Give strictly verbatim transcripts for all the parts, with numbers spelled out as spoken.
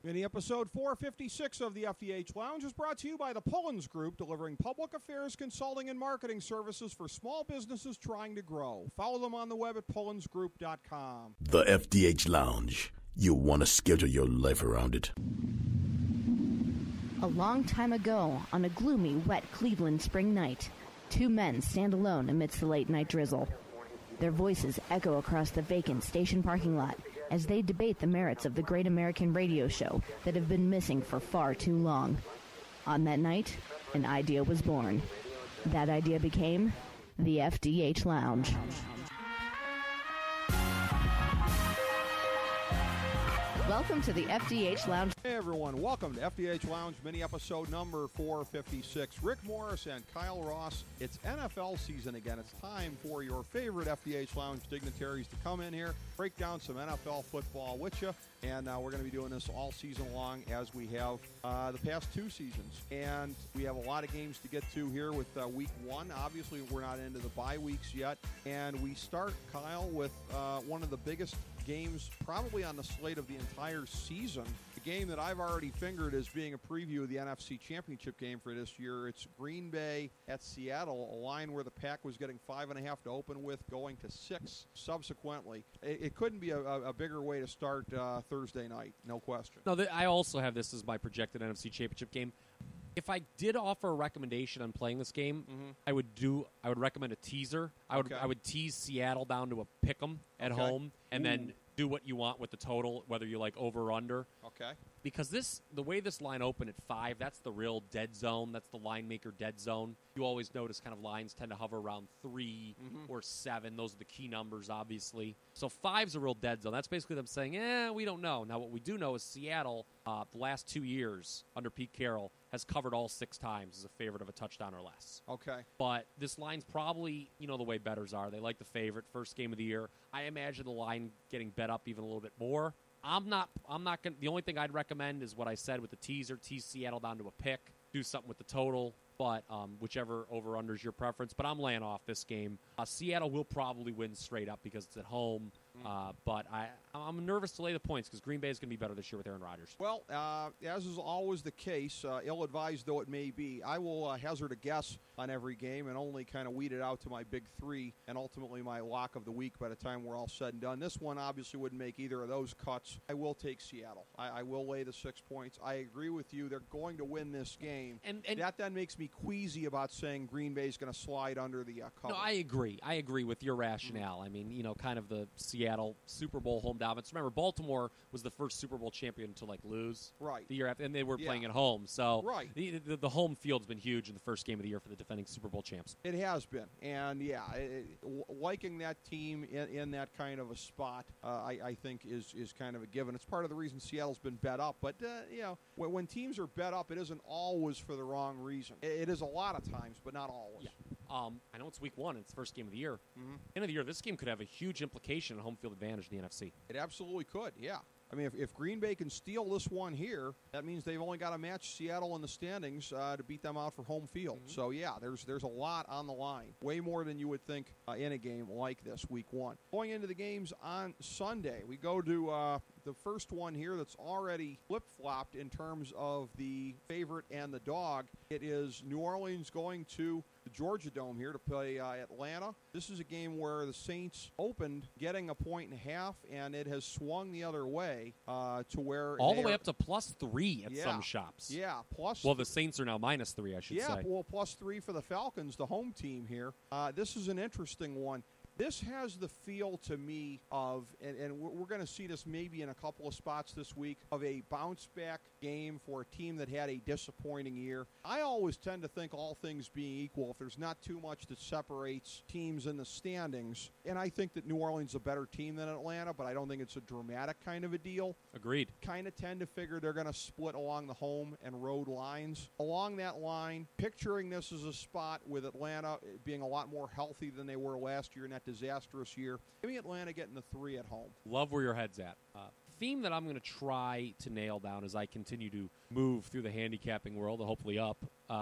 Mini episode four fifty-six of the F D H Lounge is brought to you by the Pullens Group, delivering public affairs consulting and marketing services for small businesses trying to grow. Follow them on the web at pullens group dot com. The F D H Lounge. You'll want to schedule your life around it. A long time ago, on a gloomy, wet Cleveland spring night, two men stand alone amidst the late-night drizzle. Their voices echo across the vacant station parking lot as they debate the merits of the great American radio show that have been missing for far too long. On that night, an idea was born. That idea became the F D H Lounge. Welcome to the F D H Lounge. Hey everyone, welcome to F D H Lounge mini episode number four fifty-six. Rick Morris and Kyle Ross. It's N F L season again. It's time for your favorite F D H Lounge dignitaries to come in here, break down some N F L football with you, and uh, we're going to be doing this all season long as we have uh, the past two seasons. And we have a lot of games to get to here with uh, week one. Obviously, we're not into the bye weeks yet, and we start, Kyle, with uh, one of the biggest games probably on the slate of the entire season. The game that I've already fingered as being a preview of the N F C Championship game for this year. It's Green Bay at Seattle, a line where the Pack was getting five and a half to open with, going to six subsequently. It, it couldn't be a, a bigger way to start uh, Thursday night, no question. No, th- I also have this as my projected N F C Championship game. If I did offer a recommendation on playing this game, mm-hmm. I would do. I would recommend a teaser. I would. Okay. I would tease Seattle down to a pick'em at Okay. home, and Ooh. then do what you want with the total, whether you like over or under. Okay. Because this, the way this line opened at five, that's the real dead zone. That's the line maker dead zone. You always notice kind of lines tend to hover around three mm-hmm. or seven. Those are the key numbers, obviously. So five's a real dead zone. That's basically them saying, eh, we don't know. Now, what we do know is Seattle, uh, the last two years under Pete Carroll, has covered all six times as a favorite of a touchdown or less. Okay. But this line's probably, you know, the way bettors are. They like the favorite, first game of the year. I imagine the line getting bet up even a little bit more. I'm not, I'm not going to, the only thing I'd recommend is what I said with the teaser, tease Seattle down to a pick, do something with the total, but um, whichever over-under is your preference. But I'm laying off this game. Uh, Seattle will probably win straight up because it's at home. Uh, but I, I'm nervous to lay the points because Green Bay is going to be better this year with Aaron Rodgers. Well, uh, as is always the case, uh, ill-advised though it may be, I will uh, hazard a guess on every game and only kind of weed it out to my big three and ultimately my lock of the week by the time we're all said and done. This one obviously wouldn't make either of those cuts. I will take Seattle. I, I will lay the six points. I agree with you. They're going to win this game. And, and that then makes me queasy about saying Green Bay is going to slide under the uh, cover. No, I agree. I agree with your rationale. Mm-hmm. I mean, you know, kind of the Seattle Super Bowl home dominance. Remember, Baltimore was the first Super Bowl champion to, like, lose right. the year after, and they were yeah. playing at home. So right. the, the, the home field's been huge in the first game of the year for the defending Super Bowl champs. It has been. And, yeah, it, it, liking that team in, in that kind of a spot, uh, I, I think, is, is kind of a given. It's part of the reason Seattle's been bet up. But, uh, you know, when, when teams are bet up, it isn't always for the wrong reason. It, it is a lot of times, but not always. Yeah. Um, I know it's week one. It's the first game of the year. Mm-hmm. End of the year, this game could have a huge implication on home field advantage in the N F C. It absolutely could, yeah. I mean, if, if Green Bay can steal this one here, that means they've only got to match Seattle in the standings uh, to beat them out for home field. Mm-hmm. So, yeah, there's there's a lot on the line. Way more than you would think uh, in a game like this, week one. Going into the games on Sunday, we go to uh, the first one here that's already flip-flopped in terms of the favorite and the dog. It is New Orleans going to the Georgia Dome here to play uh, Atlanta. This is a game where the Saints opened getting a point and a half, and it has swung the other way uh, to where all the way are, up to plus three at yeah, some shops. Yeah, plus. Well, the Saints are now minus three, I should yeah, say. Yeah, well, plus three for the Falcons, the home team here. Uh, this is an interesting one. This has the feel to me of, and, and we're going to see this maybe in a couple of spots this week, of a bounce-back game for a team that had a disappointing year. I always tend to think, all things being equal, if there's not too much that separates teams in the standings, and I think that New Orleans is a better team than Atlanta, but I don't think it's a dramatic kind of a deal. Agreed. Kind of tend to figure they're going to split along the home and road lines. Along that line, picturing this as a spot with Atlanta being a lot more healthy than they were last year in that disastrous year. Maybe Atlanta getting the three at home. Love where your head's at. Uh, theme that I'm going to try to nail down as I continue to move through the handicapping world and hopefully up. Uh,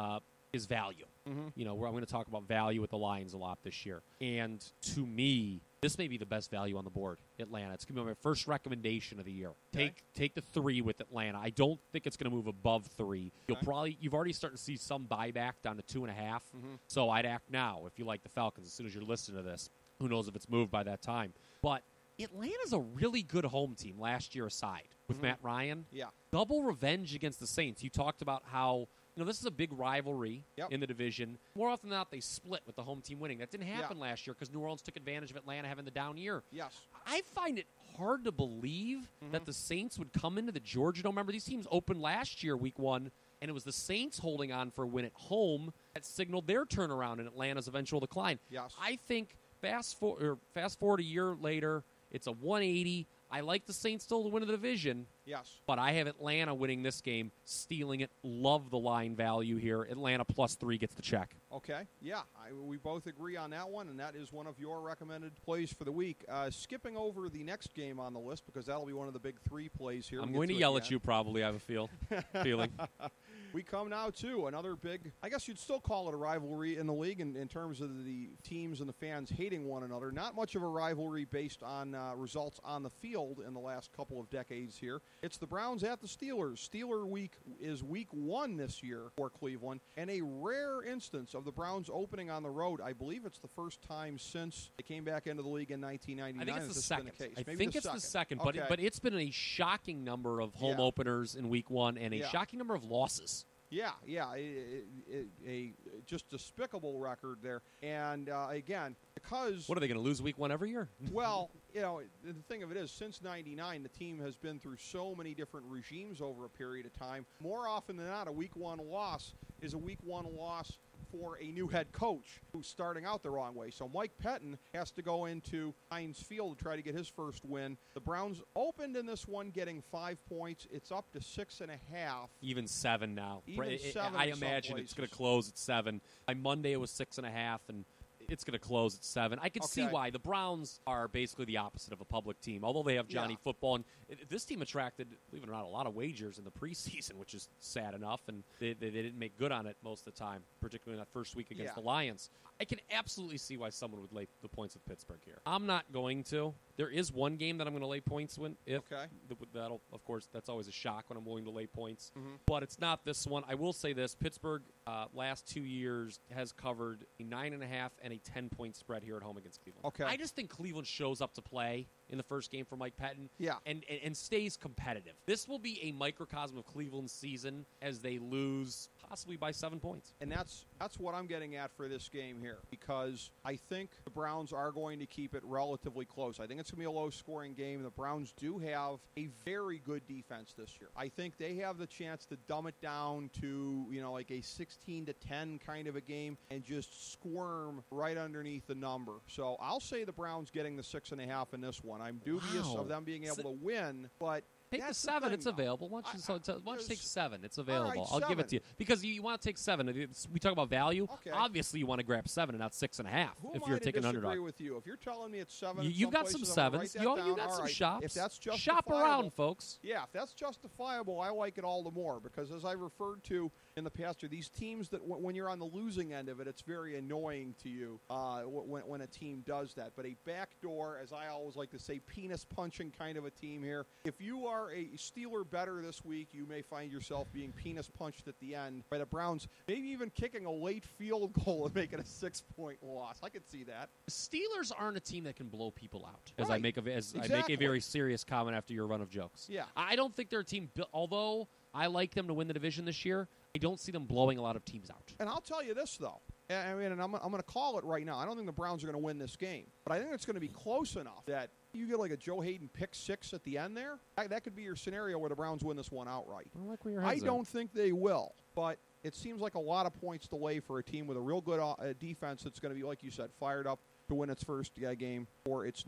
is value. Mm-hmm. You know, where I'm going to talk about value with the Lions a lot this year. And to me, this may be the best value on the board, Atlanta. It's going to be my first recommendation of the year. Okay. Take take the three with Atlanta. I don't think it's going to move above three. You'll Okay. probably you've already started to see some buyback down to two and a half. Mm-hmm. So I'd act now if you like the Falcons as soon as you're listening to this. Who knows if it's moved by that time? But Atlanta's a really good home team last year aside with Mhm. Matt Ryan. Yeah. Double revenge against the Saints. You talked about how, you know, this is a big rivalry Yep. in the division. More often than not, they split with the home team winning. That didn't happen Yeah. last year because New Orleans took advantage of Atlanta having the down year. Yes. I find it hard to believe Mhm. that the Saints would come into the Georgia Dome. Remember, these teams opened last year, week one, and it was the Saints holding on for a win at home that signaled their turnaround in Atlanta's eventual decline. Yes. I think fast, for, or fast forward a year later, it's a one eighty. I like the Saints still to win the division, Yes. but I have Atlanta winning this game, stealing it. Love the line value here. Atlanta plus three gets the check. Okay. Yeah, I, we both agree on that one, and that is one of your recommended plays for the week. Uh, skipping over the next game on the list because that'll be one of the big three plays here. I'm We going get to it yell at again. you probably, I have a feel feeling. We come now to another big, I guess you'd still call it a rivalry in the league in, in terms of the teams and the fans hating one another. Not much of a rivalry based on uh, results on the field in the last couple of decades here. It's the Browns at the Steelers. Steeler week is week one this year for Cleveland, and a rare instance of the Browns opening on the road. I believe it's the first time since they came back into the league in nineteen ninety-nine. I think it's that the this has been second. the case. I Maybe think the it's second. the second, but Okay. but it's been a shocking number of home Yeah. openers in week one and a Yeah. shocking number of losses. Yeah, yeah, a, a, a just despicable record there. And uh, again, because What are they going to lose week one every year? well, you know, the thing of it is, since ninety-nine, the team has been through so many different regimes over a period of time. More often than not, a week one loss is a week one loss for a new head coach who's starting out the wrong way. So Mike Pettin has to go into Heinz Field to try to get his first win. The Browns opened in this one getting five points. It's up to six and a half. Even seven now. Even It- seven I in some imagine it's going to places. close at seven. By Monday, it was six and a half, and it's going to close at seven. I can see Okay. why. The Browns are basically the opposite of a public team, although they have Johnny Yeah. Football. And it- this team attracted, believe it or not, a lot of wagers in the preseason, which is sad enough, and they, they, they didn't make good on it most of the time, particularly in that first week against Yeah. the Lions. I can absolutely see why someone would lay the points with Pittsburgh here. I'm not going to. There is one game that I'm going to lay points with. If Okay. th- that'll, of course, that's always a shock when I'm willing to lay points. Mhm. But it's not this one. I will say this: Pittsburgh, uh, last two years has covered a nine and a half and a ten point spread here at home against Cleveland. Okay. I just think Cleveland shows up to play in the first game for Mike Pettin. Yeah. And, and and stays competitive. This will be a microcosm of Cleveland's season as they lose possibly by seven points. And that's that's what I'm getting at for this game here, because I think the Browns are going to keep it relatively close. I think it's going to be a low-scoring game. The Browns do have a very good defense this year. I think they have the chance to dumb it down to, you know, like a sixteen to ten kind of a game and just squirm right underneath the number. So I'll say the Browns getting the six and a half in this one. I'm dubious Wow. of them being able So- to win, but Take that's the seven; thing, it's though. available. Why don't you, I- so, I- so- why don't you take there's- seven? It's right, available. I'll give it to you seven. because you, you want to take seven. It's- we talk about value. Okay. Obviously, you want to grab seven and not six and a half Who if am you're I to taking disagree underdog. with you? If you're telling me it's seven, You, in you've got some places, I'm gonna sevens. write You, that you down. got All some right. shops. If that's Shop justifiable- around, folks. Yeah, if that's justifiable, I like it all the more because, as I referred to in the past, are these teams that w- when you're on the losing end of it, it's very annoying to you uh, w- when, when a team does that. But a backdoor, as I always like to say, penis punching kind of a team here. If you are a Steeler better this week, you may find yourself being penis punched at the end by the Browns, maybe even kicking a late field goal and making a six-point loss. I could see that. Steelers aren't a team that can blow people out. As I Right. make a, as I make Exactly. a very serious comment after your run of jokes. Yeah. I don't think they're a team. built- Although I like them to win the division this year, I don't see them blowing a lot of teams out. And I'll tell you this, though. I mean, and I'm, I'm going to call it right now. I don't think the Browns are going to win this game. But I think it's going to be close enough that you get like a Joe Hayden pick six at the end there. That, that could be your scenario where the Browns win this one outright. I like where your I head's at. don't think they will. But it seems like a lot of points to lay for a team with a real good uh, defense that's going to be, like you said, fired up to win its first uh, game for its new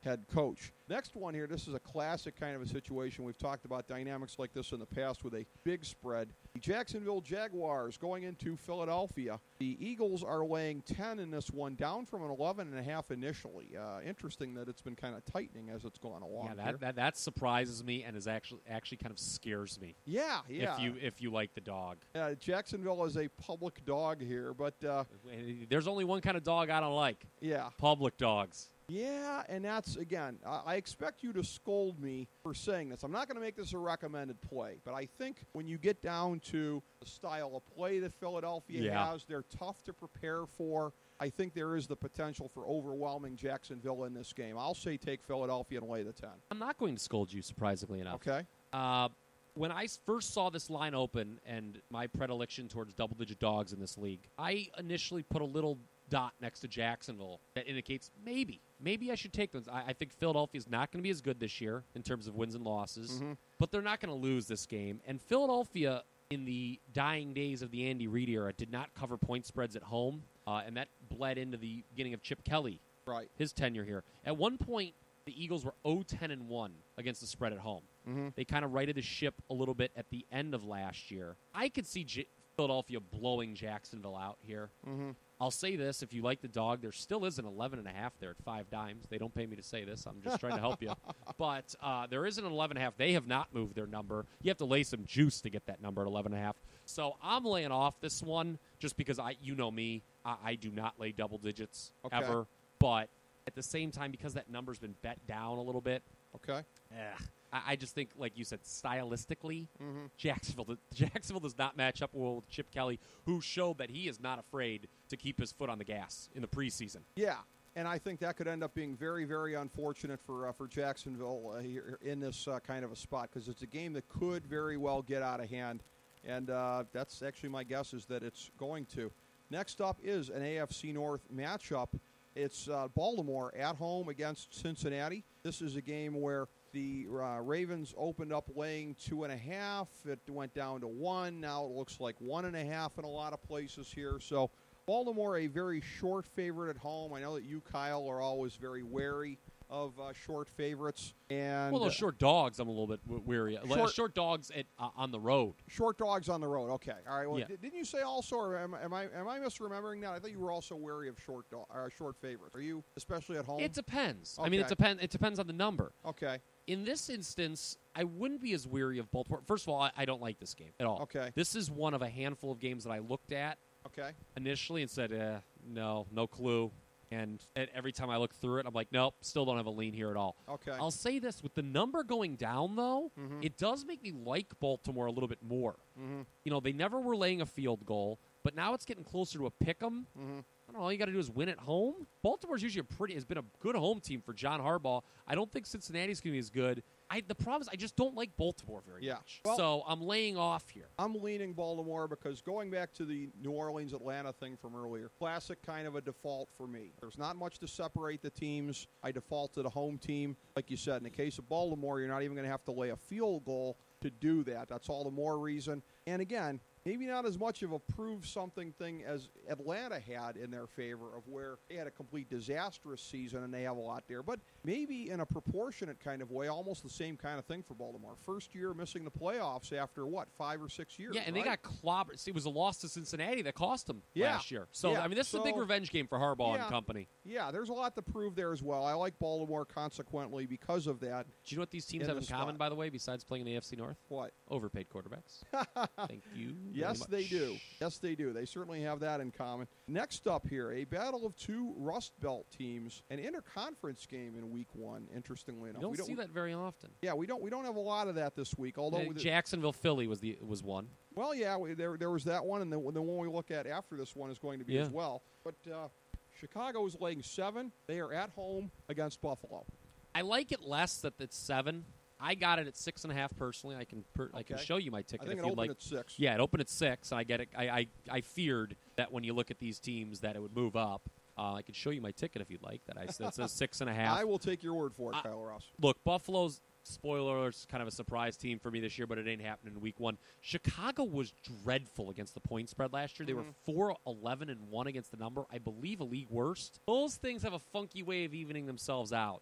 head coach. Next one here, this is a classic kind of a situation. We've talked about dynamics like this in the past with a big spread. The Jacksonville Jaguars going into Philadelphia. The Eagles are laying ten in this one, down from an eleven and a half initially. Uh, interesting that it's been kind of tightening as it's gone along. Yeah, that, that that surprises me and is actually actually kind of scares me. Yeah, yeah. If you if you like the dog. Uh, Jacksonville is a public dog here, but uh, there's only one kind of dog I don't like. Yeah, public dogs. Yeah, and that's, again, uh, I expect you to scold me for saying this. I'm not going to make this a recommended play, but I think when you get down to the style of play that Philadelphia yeah. has, they're tough to prepare for. I think there is the potential for overwhelming Jacksonville in this game. I'll say take Philadelphia and lay the ten. I'm not going to scold you, surprisingly enough. Okay. Uh, when I first saw this line open and my predilection towards double-digit dogs in this league, I initially put a little dot next to Jacksonville that indicates maybe, maybe I should take them. I, I think Philadelphia's not going to be as good this year in terms of wins and losses, mm-hmm. but they're not going to lose this game. And Philadelphia, in the dying days of the Andy Reid era, did not cover point spreads at home, uh, and that bled into the beginning of Chip Kelly, right? His tenure here. At one point, the Eagles were oh ten and one against the spread at home. Mm-hmm. They kind of righted the ship a little bit at the end of last year. I could see J- Philadelphia blowing Jacksonville out here. Mm-hmm. I'll say this, if you like the dog, there still is an eleven and a half there at five dimes. They don't pay me to say this. I'm just trying to help you. But uh, there is an eleven and a half. They have not moved their number. You have to lay some juice to get that number at eleven and a half. So I'm laying off this one just because, I, you know me, I, I do not lay double digits okay. ever. But at the same time, because that number's been bet down a little bit, okay, eh, I, I just think, like you said, stylistically, mm-hmm. Jacksonville Jacksonville does not match up well with Chip Kelly, who showed that he is not afraid to keep his foot on the gas in the preseason. Yeah, and I think that could end up being very, very unfortunate for uh, for Jacksonville uh, here in this uh, kind of a spot, because it's a game that could very well get out of hand, and uh, that's actually my guess is that it's going to. Next up is an A F C North matchup. It's uh, Baltimore at home against Cincinnati. This is a game where the uh, Ravens opened up laying two and a half. It went down to one. Now it looks like one and a half in a lot of places here. So Baltimore, a very short favorite at home. I know that you, Kyle, are always very wary of uh, short favorites. And well, those short dogs, I'm a little bit w- weary. Short, short dogs at, uh, on the road. Short dogs on the road. Okay. All right. Well, yeah. d- didn't you say also, or am, am I am I misremembering that? I thought you were also wary of short do- uh, short favorites. Are you, especially at home? It depends. Okay. I mean, it depends. It depends on the number. Okay. In this instance, I wouldn't be as weary of Baltimore. First of all, I, I don't like this game at all. Okay. This is one of a handful of games that I looked at okay. initially and said, eh, no, no clue. And every time I look through it, I'm like, nope, still don't have a lean here at all. Okay. I'll say this. With the number going down, though, mm-hmm. it does make me like Baltimore a little bit more. Mm-hmm. You know, they never were laying a field goal, but now it's getting closer to a pick 'em. Mm-hmm. I don't know, all you got to do is win at home. Baltimore's usually a pretty has been a good home team for John Harbaugh. I don't think Cincinnati's going to be as good. I, the problem is I just don't like Baltimore very yeah. much. Well, so I'm laying off here. I'm leaning Baltimore because going back to the New Orleans-Atlanta thing from earlier, classic kind of a default for me. There's not much to separate the teams. I default to the home team. Like you said, in the case of Baltimore, you're not even going to have to lay a field goal to do that. That's all the more reason. And again, maybe not as much of a prove something thing as Atlanta had in their favor, of where they had a complete disastrous season and they have a lot there. But maybe in a proportionate kind of way, almost the same kind of thing for Baltimore. First year missing the playoffs after, what, five or six years, Yeah, and right? they got clobbered. See, it was a loss to Cincinnati that cost them Yeah. last year. So, Yeah. I mean, this So- is a big revenge game for Harbaugh Yeah. and company. Yeah, there's a lot to prove there as well. I like Baltimore consequently because of that. Do you know what these teams In have the in common, spot. by the way, besides playing in the A F C North? What? Overpaid quarterbacks. Thank you. Yes, very they much. do. Yes, they do. They certainly have that in common. Next up here, a battle of two Rust Belt teams, an interconference game in Week One. Interestingly enough, You don't, we don't see that very often. Yeah, we don't. We don't have a lot of that this week. Although, Uh, with the- Jacksonville, Philly was the was one. well, yeah, we, there there was that one, and the, the one we look at after this one is going to be Yeah. as well. But uh, Chicago is laying seven. They are at home against Buffalo. I like it less that it's seven. I got it at six and a half personally. I can per, I can Okay. show you my I ticket think if it you'd opened like. at six. Yeah, it opened at six, and I get it. I, I I feared that when you look at these teams that it would move up. Uh, I can show you my ticket if you'd like. That I that says six and a half. I will take your word for it, I- Kyle Ross. Look, Buffalo's, spoiler alert, is kind of a surprise team for me this year, but it ain't happening in week one. Chicago was dreadful against the point spread last year. They Mhm. were four eleven and one against the number. I believe a league worst. Those things have a funky way of evening themselves out.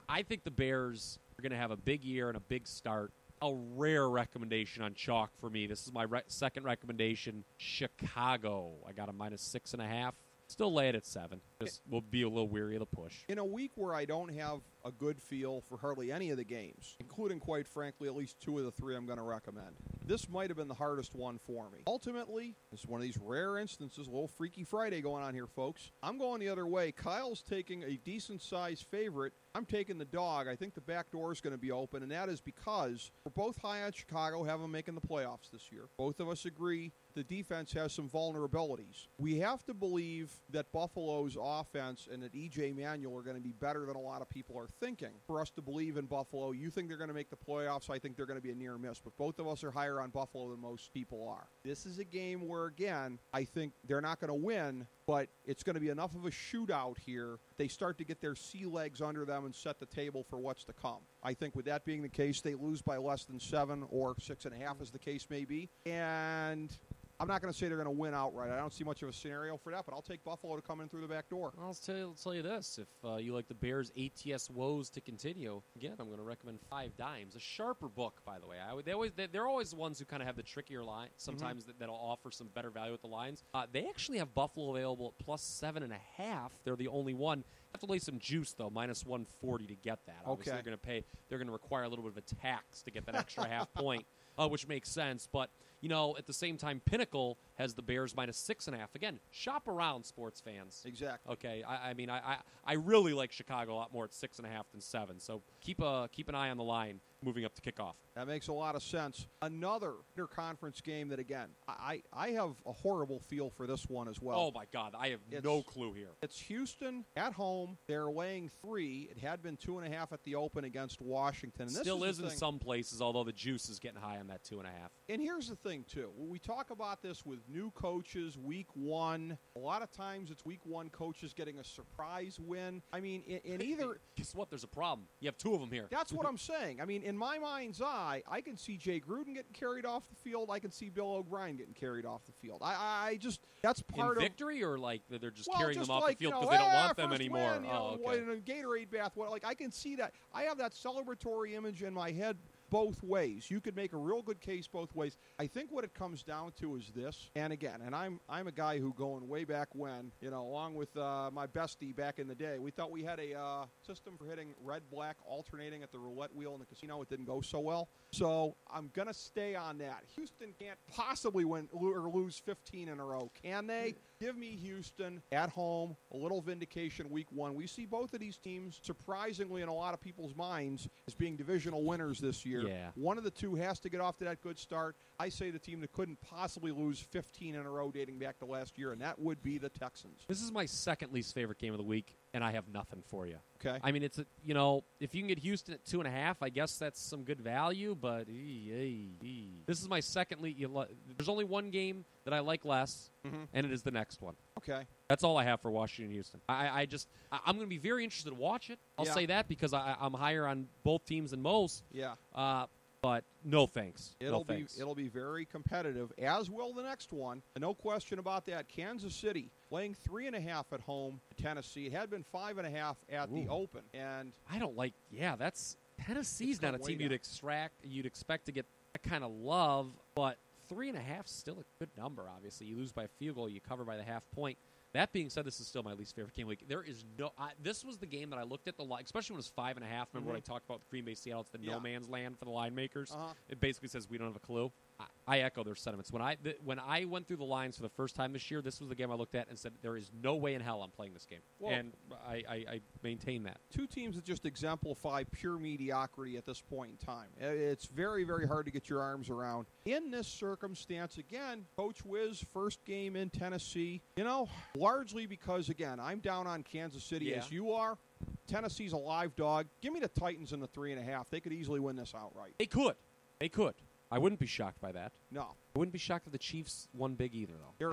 I think the Bears are going to have a big year and a big start. A rare recommendation on chalk for me. This is my re- second recommendation, Chicago. I got a minus six and a half. Still lay it at seven. Just we'll be a little weary of the push. In a week where I don't have a good feel for hardly any of the games, including, quite frankly, at least two of the three I'm going to recommend, this might have been the hardest one for me. Ultimately, this is one of these rare instances, a little Freaky Friday going on here, folks. I'm going the other way. Kyle's taking a decent-sized favorite. I'm taking the dog. I think the back door is going to be open, and that is because we're both high on Chicago, have them making the playoffs this year. Both of us agree the defense has some vulnerabilities. We have to believe that Buffalo's offense and that E J Manuel are going to be better than a lot of people are thinking. For us to believe in Buffalo, you think they're going to make the playoffs. I think they're going to be a near miss. But both of us are higher on Buffalo than most people are. This is a game where, again, I think they're not going to win, but it's going to be enough of a shootout here. They start to get their sea legs under them and set the table for what's to come. I think with that being the case, they lose by less than seven or six and a half, as the case may be. And I'm not going to say they're going to win outright. I don't see much of a scenario for that, but I'll take Buffalo to come in through the back door. I'll tell you, I'll tell you this. If uh, you like the Bears' A T S woes to continue, again, I'm going to recommend Five Dimes. A sharper book, by the way. I would, they always, they, they're always the ones who kind of have the trickier line. Sometimes mm-hmm. that, that'll offer some better value at the lines. Uh, they actually have Buffalo available at plus seven and a half. They're the only one. Have to lay some juice, though, minus one forty to get that. Obviously, okay. they're going to pay. They're going to require a little bit of a tax to get that extra half point, uh, which makes sense. But, you know, at the same time, Pinnacle has the Bears minus six and a half. Again, shop around, sports fans. Exactly. Okay. I, I mean, I, I I really like Chicago a lot more at six and a half than seven. So keep a keep an eye on the line moving up to kickoff. That makes a lot of sense. Another interconference game that, again, I, I have a horrible feel for this one as well. Oh, my God. I have it's, no clue here. It's Houston at home. They're laying three. It had been two and a half at the open against Washington. And this Still is, is in some places, although the juice is getting high on that two and a half. And here's the thing, too. We talk about this with new coaches, week one. A lot of times it's week one coaches getting a surprise win. I mean, in, in either... Guess what? There's a problem. You have two of them here. That's what I'm saying. I mean, in my mind's eye, I can see Jay Gruden getting carried off the field. I can see Bill O'Brien getting carried off the field. I, I just, that's part in of... victory, or like they're just well, carrying just them off like, the field because you know, they don't eh, want them first anymore? Win, you oh, know, okay. in a Gatorade bath. What, like, I can see that. I have that celebratory image in my head both ways. You could make a real good case both ways. I think what it comes down to is this, and again, and I'm I'm a guy who going way back when, you know, along with uh, my bestie back in the day, we thought we had a uh, system for hitting red, black, alternating at the roulette wheel in the casino. It didn't go so well. So I'm going to stay on that. Houston can't possibly win or lose fifteen in a row, can they? Give me Houston at home, a little vindication week one. We see both of these teams, surprisingly in a lot of people's minds, as being divisional winners this year. Yeah. One of the two has to get off to that good start. I say the team that couldn't possibly lose fifteen in a row dating back to last year, and that would be the Texans. This is my second least favorite game of the week, and I have nothing for you. Okay. I mean, it's a, you know, if you can get Houston at two and a half, I guess that's some good value. But ee, ee, ee. This is my second least. There's only one game that I like less, mm-hmm. and it is the next one. Okay. That's all I have for Washington Houston. I, I just, I, I'm going to be very interested to watch it. I'll yeah. say that because I, I'm higher on both teams than most. Yeah. Uh, but no thanks. It'll no be thanks. it'll be very competitive, as will the next one. No question about that. Kansas City laying three and a half at home to Tennessee. It had been five and a half at Ooh. the Open, and I don't like. Yeah, that's Tennessee's not a team you'd extract. You'd expect to get that kind of love, but three and a half is still a good number. Obviously, you lose by a field goal, you cover by the half point. That being said, this is still my least favorite game of the week. There is no. I, this was the game that I looked at the line, especially when it was five and a half. Remember mm-hmm. when I talked about Green Bay Seattle? It's the yeah. no man's land for the line makers. Uh-huh. It basically says we don't have a clue. I, I echo their sentiments. When I th- when I went through the lines for the first time this year, this was the game I looked at and said there is no way in hell I'm playing this game, well, and I, I, I maintain that. Two teams that just exemplify pure mediocrity at this point in time. It's very, very hard to get your arms around. In this circumstance, again, Coach Wiz, first game in Tennessee, you know, largely because, again, I'm down on Kansas City yeah. as you are. Tennessee's a live dog. Give me the Titans in the three and a half. They could easily win this outright. They could. They could. I wouldn't be shocked by that. No. I wouldn't be shocked if the Chiefs won big either, though. They're, I don't.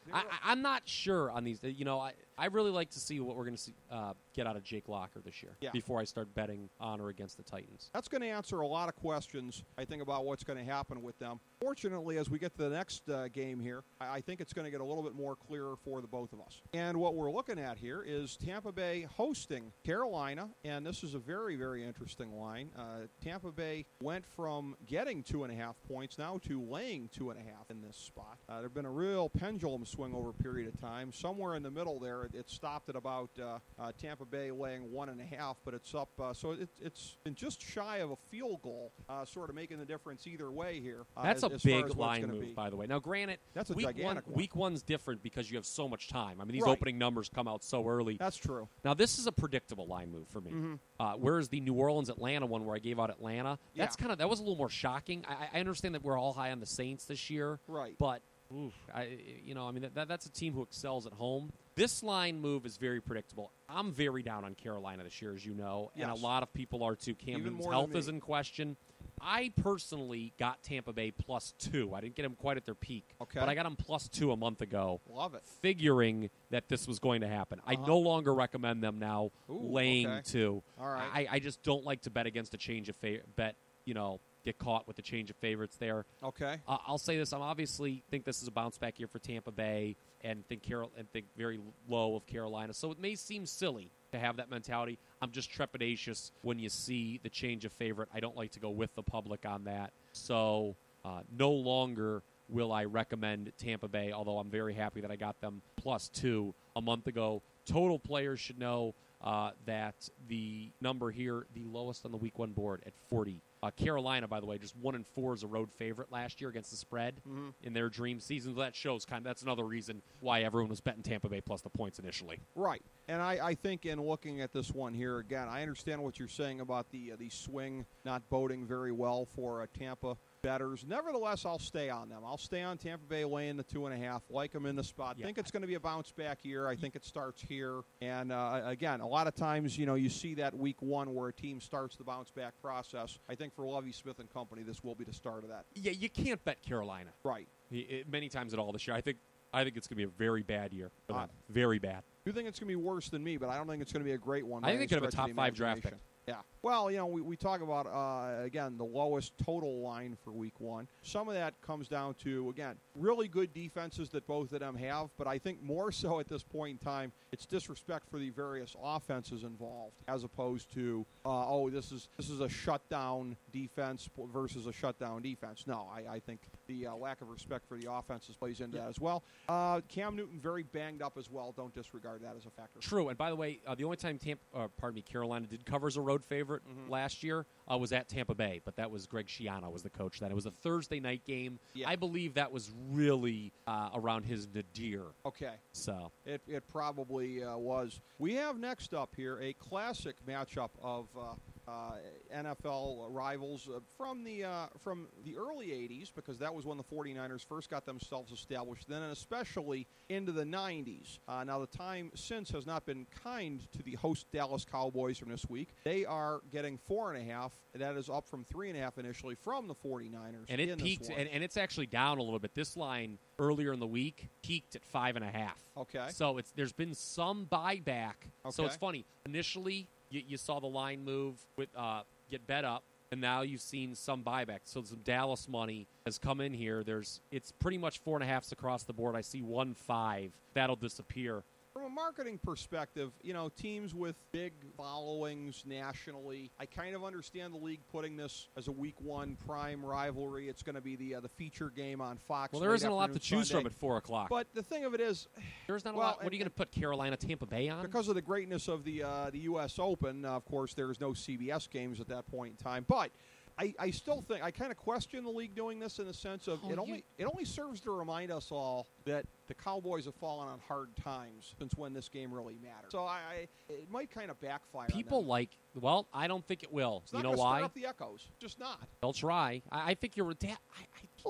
I, I, I'm not sure on these. You know, I, I really like to see what we're going to see uh, get out of Jake Locker this year yeah. before I start betting on or against the Titans. That's going to answer a lot of questions, I think, about what's going to happen with them. Fortunately, as we get to the next uh, game here, I, I think it's going to get a little bit more clearer for the both of us. And what we're looking at here is Tampa Bay hosting Carolina, and this is a very, very interesting line. Uh, Tampa Bay went from getting two and a half points now to laying two and a half in this spot. Uh, there's been a real pendulum swing over a period of time. Somewhere in the middle there, it, it stopped at about uh, uh, Tampa Bay laying one and a half, but it's up. Uh, so it, it's been just shy of a field goal, uh, sort of making the difference either way here. Uh, That's as, a as big far as line move, be. by the way. Now, granted, that's a week gigantic one, one. Week one's different because you have so much time. I mean, these right. opening numbers come out so early. That's true. Now, this is a predictable line move for me. Mm-hmm. Uh, whereas the New Orleans Atlanta one, where I gave out Atlanta, yeah. that's kind of that was a little more shocking. I, I understand that we're all high on the Saints this year, right? But oof, I, you know, I mean, that, that's a team who excels at home. This line move is very predictable. I'm very down on Carolina this year, as you know, yes. and a lot of people are too. Cam Even Newton's more health than is me. in question. I personally got Tampa Bay plus two. I didn't get them quite at their peak, okay. but I got them plus two a month ago. Love it. Figuring that this was going to happen. Uh-huh. I no longer recommend them now Ooh, laying okay. two. All right. I, I just don't like to bet against a change of fa- bet, you know, get caught with the change of favorites there. Okay. Uh, I'll say this: I'm obviously think this is a bounce back year for Tampa Bay, and think Carol and think very low of Carolina. So it may seem silly to have that mentality. I'm just trepidatious when you see the change of favorite. I don't like to go with the public on that. So uh, no longer will I recommend Tampa Bay, although I'm very happy that I got them plus two a month ago. Total players should know uh, that the number here, the lowest on the week one board at forty. Uh, Carolina, by the way, just one and four as a road favorite last year against the spread mm-hmm. in their dream season. That shows kind of that's another reason why everyone was betting Tampa Bay plus the points initially. Right, and I, I think in looking at this one here again, I understand what you're saying about the uh, the swing not boding very well for uh, Tampa bettors. Nevertheless, I'll stay on them. I'll stay on Tampa Bay laying the two and a half. Like them in the spot. Yeah. Think it's going to be a bounce back year. I think it starts here. And uh, again, a lot of times, you know, you see that week one where a team starts the bounce back process. I think for Lovie Smith and company, this will be the start of that. Yeah, you can't bet Carolina. Right. He, it, many times at all this year. I think I think it's going to be a very bad year for them. Uh, very bad. You think it's going to be worse than me, but I don't think it's going to be a great one. I think they could have a stretch top of the five draft pick. imagination. Yeah. Well, you know, we, we talk about, uh, again, the lowest total line for week one. Some of that comes down to, again, really good defenses that both of them have, but I think more so at this point in time, it's disrespect for the various offenses involved as opposed to, uh, oh, this is this is a shutdown defense versus a shutdown defense. No, I, I think the uh, lack of respect for the offenses plays into yeah. that as well. Uh, Cam Newton very banged up as well. Don't disregard that as a factor. True. And by the way, uh, the only time Tampa, uh, pardon me, Carolina did cover as a road favorite mm-hmm. last year uh, was at Tampa Bay, but that was Greg Schiano was the coach then. It was a Thursday night game. Yeah. I believe that was really uh, around his nadir. Okay. So It, it probably uh, was. We have next up here a classic matchup of uh, uh, N F L rivals uh, from the uh, from the early eighties, because that was when the 49ers first got themselves established, then and especially into the nineties. Uh, now, the time since has not been kind to the host Dallas Cowboys from this week. They are getting four and a half. That is up from three and a half initially from the 49ers. and it in peaked, this one. and, and it's actually down a little bit. This line earlier in the week peaked at five and a half. Okay. So it's there's been some buyback. So Okay. it's funny. Initially, you, you saw the line move with uh, get bet up, and now you've seen some buyback. So some Dallas money has come in here. There's it's pretty much four and a halfs across the board. I see one five. That'll disappear. From a marketing perspective, you know, teams with big followings nationally, I kind of understand the league putting this as a week one prime rivalry. It's going to be the uh, the feature game on Fox. Well, there late isn't a lot to afternoon choose Sunday. from at four o'clock. But the thing of it is, There's not a well, lot. What and- are you going to put Carolina, Tampa Bay on? because of the greatness of the uh, the U S Open, uh, of course, there's no C B S games at that point in time. But I, I still think I kind of question the league doing this in the sense of Oh, it you- only it only serves to remind us all that the Cowboys have fallen on hard times since when this game really mattered. So I, I it might kind of backfire. on People them. like. Well, I don't think it will. It's You not know gonna why? Stir up the echoes, just not. They'll try. I, I think you're. I, I, people who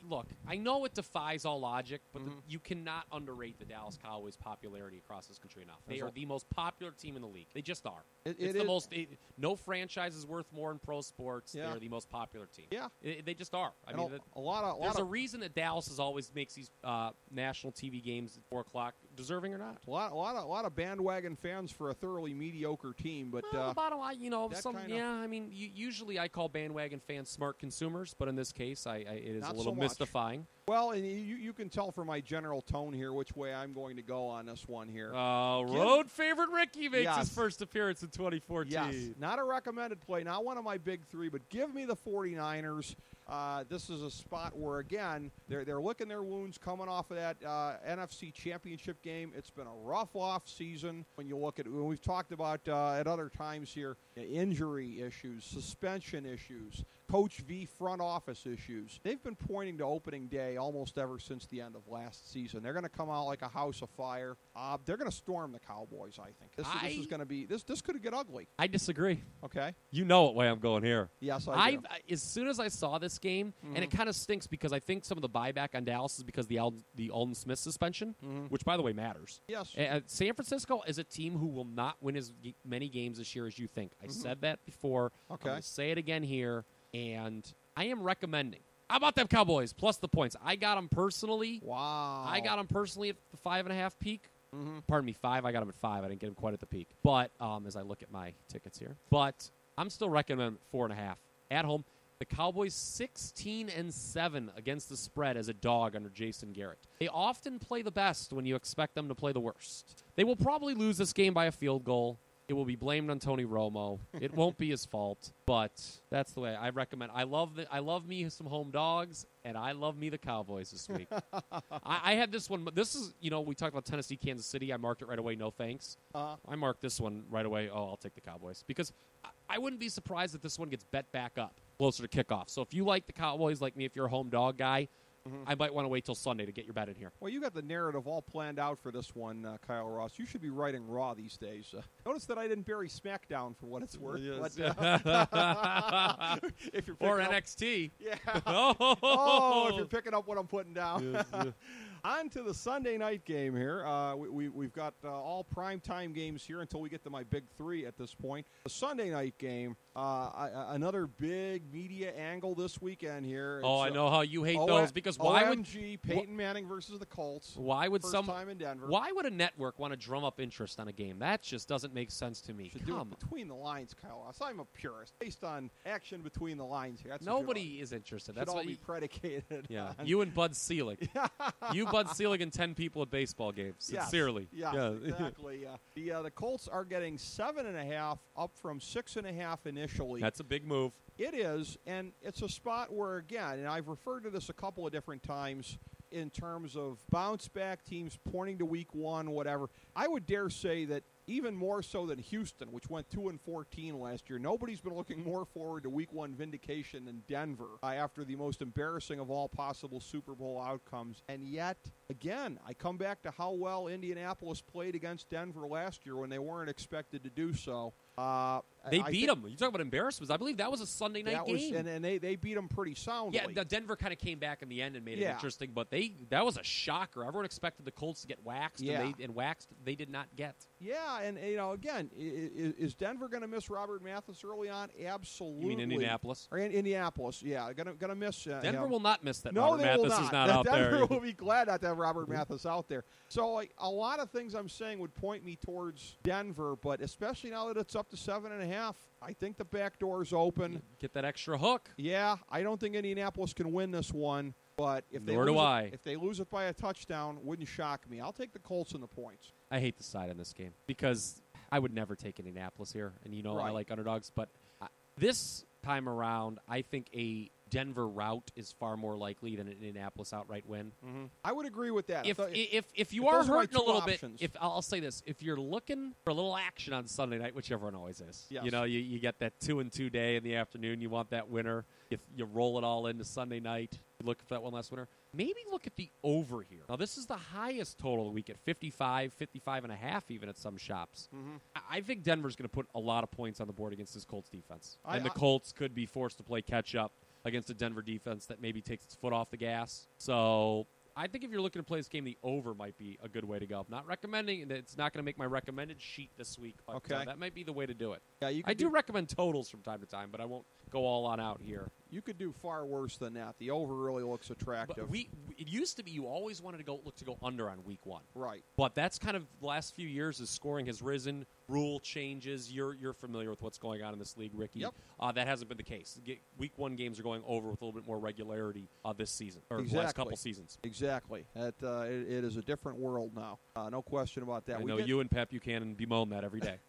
look, I know it defies all logic, but Mm-hmm. the, you cannot underrate the Dallas Cowboys' popularity across this country enough. They There's are a- the most popular team in the league. They just are. It- it's it the is- most. It, no franchise is worth more in pro sports. Yeah. They are the most popular team. Yeah. It- they just are. I And mean, a, that, a lot of a lot there's of, a reason that Dallas is always makes these uh, national T V games at four o'clock, deserving or not. a lot, a lot of a lot of bandwagon fans for a thoroughly mediocre team, but Well, uh, the bottom line, you know, that some kinda- yeah. I mean, you, usually I call bandwagon fans smart consumers, but in this case, I, I it is Not a little so much. mystifying. well, and you you can tell from my general tone here which way I'm going to go on this one here. Uh, Give- road favorite Ricky makes Yes. his first appearance in twenty fourteen. Yes, not a recommended play, not one of my big three, but give me the 49ers. Uh, this is a spot where, again, they're, they're licking their wounds coming off of that uh, N F C Championship game. It's been a rough off season when you look at when we've talked about uh, at other times here, injury issues, suspension issues, Coach V front office issues. They've been pointing to opening day almost ever since the end of last season. They're going to come out like a house of fire. Uh, they're going to storm the Cowboys, I think. This, this is I- going to be, this, this could get ugly, I disagree. okay? You know what way I'm going here. Yes, I I do. as soon as I saw this game, and Mm-hmm. it kind of stinks because I think some of the buyback on Dallas is because the Alden, the Alden Smith suspension, Mm-hmm. which by the way matters. Yes. Uh, San Francisco is a team who will not win as g- many games this year as you think. I said that before. Mm-hmm. Okay. I'm going to say it again here, and I am recommending. How about them Cowboys plus the points? I got them personally. Wow. I got them personally at the five and a half peak. Mm-hmm. Pardon me, five. I got them at five. I didn't get them quite at the peak. But um, as I look at my tickets here, but I'm still recommending four and a half at home. The Cowboys sixteen and seven against the spread as a dog under Jason Garrett. They often play the best when you expect them to play the worst. They will probably lose this game by a field goal. It will be blamed on Tony Romo. It won't be his fault, but that's the way I recommend. I love the, I love me some home dogs, and I love me the Cowboys this week. I, I had this one. This is, you know, we talked about Tennessee, Kansas City. I marked it right away. No thanks. Uh, I marked this one right away. Oh, I'll take the Cowboys because I, I wouldn't be surprised if this one gets bet back up closer to kickoff. So if you like the Cowboys, like me, if you're a home dog guy, I might want to wait till Sunday to get your bet in here. well, you got the narrative all planned out for this one, uh, Kyle Ross. You should be writing Raw these days. Uh, notice that I didn't bury SmackDown for what it's worth. Yes. But, uh, if you're picking Or up, N X T. yeah. Oh, Oh, if you're picking up what I'm putting down. Yes, yeah. On to the Sunday night game here. Uh, we, we, we've got uh, all primetime games here until we get to my big three at this point. The Sunday night game, uh, I, I- another big media angle this weekend here. Oh, I It's, uh, know how you hate O- those because why O would M G, Peyton Manning versus the Colts. why would First some time in Denver. why would a network want to drum up interest on a game? That just doesn't make sense to me. Should do Come it between the lines, Kyle Ross. I'm a purist. Based on action between the lines here. That's Nobody is interested. should That's all what be you, predicated. yeah. on- You and Bud Selig. You, Bud Selig, and ten people at baseball games. Yes, Sincerely. Yes, Yeah. exactly. Uh, the uh, the Colts are getting seven and a half, up from six and a half initially. That's a big move. It is, and it's a spot where, again, and I've referred to this a couple of different times in terms of bounce back teams pointing to week one, whatever. I would dare say that even more so than Houston, which went two and fourteen last year, nobody's been looking more forward to week one vindication than Denver uh, after the most embarrassing of all possible Super Bowl outcomes. And yet, again, I come back to how well Indianapolis played against Denver last year when they weren't expected to do so. Uh, They I beat think them. You talk about embarrassments. I believe that was a Sunday night that game. was, and, and they, they beat them pretty soundly. Yeah, the Denver kind of came back in the end and made it Yeah. interesting, but they that was a shocker. Everyone expected the Colts to get waxed, Yeah. and they and waxed they did not get. Yeah, and you know, again, is, is Denver going to miss Robert Mathis early on? Absolutely. You mean Indianapolis? Or in, Indianapolis, yeah, going to going to miss uh, Denver him. will not miss that. No, Robert they Mathis will not. is not out Denver there. will be glad not to have Robert Mathis out there. So, like, a lot of things I'm saying would point me towards Denver, but especially now that it's up to seven and a half, I think the back door is open. Get that extra hook. Yeah, I don't think Indianapolis can win this one, but if they Nor lose do it- I. if they lose it by a touchdown, wouldn't shock me. I'll take the Colts and the points. I hate the side in this game because I would never take Indianapolis here, and you know I Right. like underdogs. But uh, this time around, I think a Denver rout is far more likely than an Indianapolis outright win. I would agree with that. If I thought- if if you if are those are my hurting a two little options. bit, if I'll I'll say this, if you're looking for a little action on Sunday night, which everyone always is, Yes. you know, you, you get that two and two day in the afternoon, you want that winner. If you roll it all into Sunday night, you look for that one last winner. Maybe look at the over here. Now this is the highest total of the week at fifty-five, fifty-five and a half, even at some shops. Mm-hmm. I, I think Denver's going to put a lot of points on the board against this Colts defense, I- and the I- Colts could be forced to play catch up. against a Denver defense that maybe takes its foot off the gas. So I think if you're looking to play this game, the over might be a good way to go. I'm not recommending, it's not going to make my recommended sheet this week, but okay. uh, that might be the way to do it. Yeah, you I do, do recommend totals from time to time, but I won't go all on out here. You could do far worse than that. The over really looks attractive. But we, it used to be you always wanted to go look to go under on week one. Right. But that's kind of the last few years as scoring has risen, rule changes. You're you're familiar with what's going on in this league, Ricky. Yep. Uh, that hasn't been the case. Week one games are going over with a little bit more regularity uh, this season, or exactly. the last couple seasons. Exactly. It, uh, it, it is a different world now. Uh, no question about that. I we know get... you and Pat Buchanan bemoan that every day.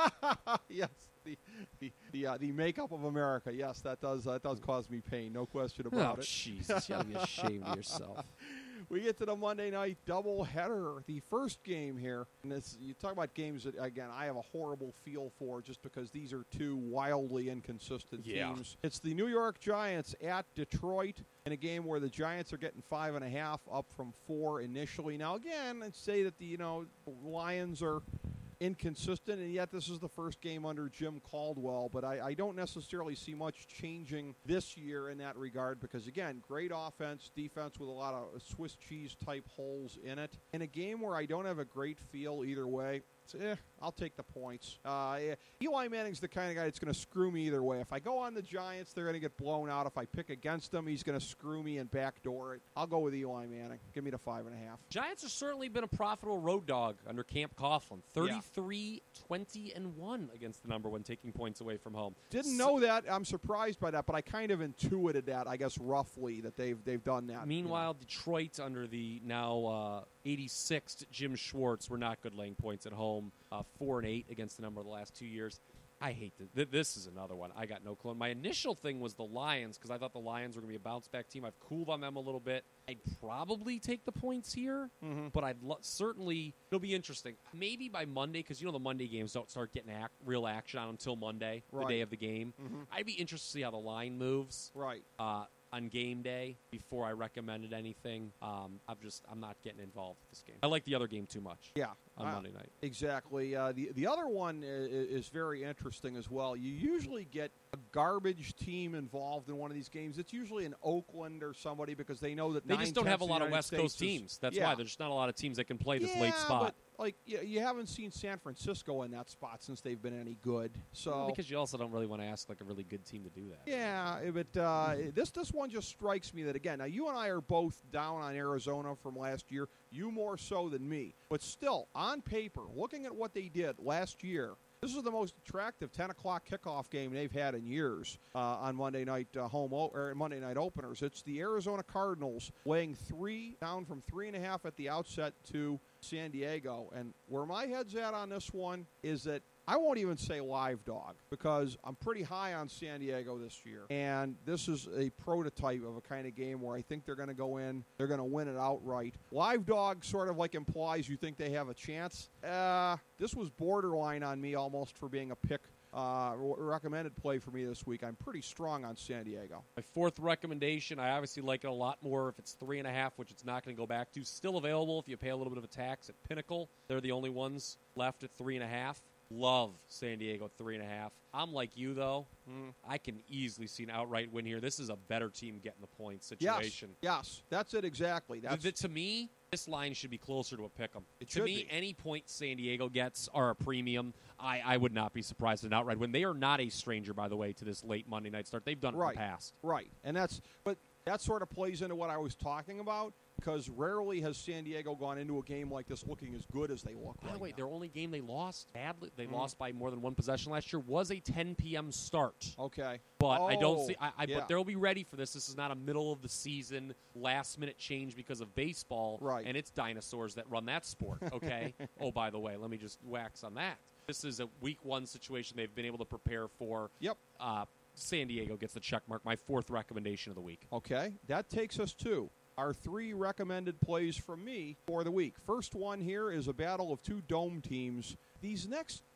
Yes. The the the, uh, the makeup of America, yes, that does that does cause me pain, no question about oh, it. Jesus, you ought to be ashamed of yourself. We get to the Monday night doubleheader, the first game here. And this, you talk about games that, again, I have a horrible feel for just because these are two wildly inconsistent yeah. teams. It's the New York Giants at Detroit in a game where the Giants are getting five and a half up from four initially. Now, again, I'd say that the, you know, Lions are inconsistent, and yet this is the first game under Jim Caldwell, but I, I don't necessarily see much changing this year in that regard because, again, great offense, defense with a lot of Swiss cheese type holes in it. In a game where I don't have a great feel either way, so, eh, I'll take the points. Uh, yeah, Eli Manning's the kind of guy that's going to screw me either way. If I go on the Giants, they're going to get blown out. If I pick against them, he's going to screw me and backdoor it. I'll go with Eli Manning. Give me the five and a half. Giants have certainly been a profitable road dog under Camp Coughlin. thirty-three, twenty, and one against the number one, taking points away from home. Didn't know that. I'm surprised by that, but I kind of intuited that, I guess, roughly, that they've they've done that. Meanwhile, you know. Detroit, under the now uh, eighty-sixth Jim Schwartz, were not good laying points at home. Uh, four and eight against the number of the last two years. I hate this. Th- this is another one. I got no clue. My initial thing was the Lions because I thought the Lions were going to be a bounce-back team. I've cooled on them a little bit. I'd probably take the points here, mm-hmm. but I'd lo- certainly it'll be interesting. Maybe by Monday, because you know the Monday games don't start getting act- real action on until Monday, right. the day of the game. Mm-hmm. I'd be interested to see how the line moves. Right. Uh, on game day before I recommended anything. Um, I'm just I'm not getting involved with this game. I like the other game too much. Yeah, on uh, Monday night. Exactly. Uh, the the other one is, is very interesting as well. You usually get a garbage team involved in one of these games. It's usually in Oakland or somebody because they know that they just don't have a lot of West States Coast is, teams. That's yeah. why there's not a lot of teams that can play this yeah, late spot. But like you, you haven't seen San Francisco in that spot since they've been any good. So because you also don't really want to ask like a really good team to do that. Yeah, but uh, this this one just strikes me that again. Now you and I are both down on Arizona from last year. You more so than me, but still on paper, looking at what they did last year. This is the most attractive ten o'clock kickoff game they've had in years uh, on Monday night uh, home o- or Monday night openers. It's the Arizona Cardinals laying three down from three and a half at the outset to San Diego. And where my head's at on this one is that I won't even say live dog because I'm pretty high on San Diego this year. And this is a prototype of a kind of game where I think they're going to go in, they're going to win it outright. Live dog sort of like implies you think they have a chance. Uh, this was borderline on me almost for being a pick. Uh, recommended play for me this week. I'm pretty strong on San Diego. My fourth recommendation, I obviously like it a lot more if it's three and a half, which it's not going to go back to. Still available if you pay a little bit of a tax at Pinnacle. They're the only ones left at three and a half. Love San Diego three and a half. I'm like you though. Mm. I can easily see an outright win here. This is a better team getting the point situation. Yes, yes, that's it exactly. That's the, the, to me, this line should be closer to a pick 'em. It to me, be. any point San Diego gets are a premium. I, I would not be surprised at an outright win. They are not a stranger, by the way, to this late Monday night start. They've done it right. in the past. Right, and that's but that sort of plays into what I was talking about. Because rarely has San Diego gone into a game like this looking as good as they look By right the way, now. their only game they lost badly, they mm. lost by more than one possession last year, was a ten p.m. start. Okay. But oh, I don't see. I, I yeah. But they'll be ready for this. This is not a middle of the season, last minute change because of baseball, right? And it's dinosaurs that run that sport. Okay. Oh, by the way, let me just wax on that. This is a week one situation they've been able to prepare for. Yep. Uh, San Diego gets the check mark. My fourth recommendation of the week. Okay, that takes us to our three recommended plays from me for the week. First one here is a battle of two dome teams. These next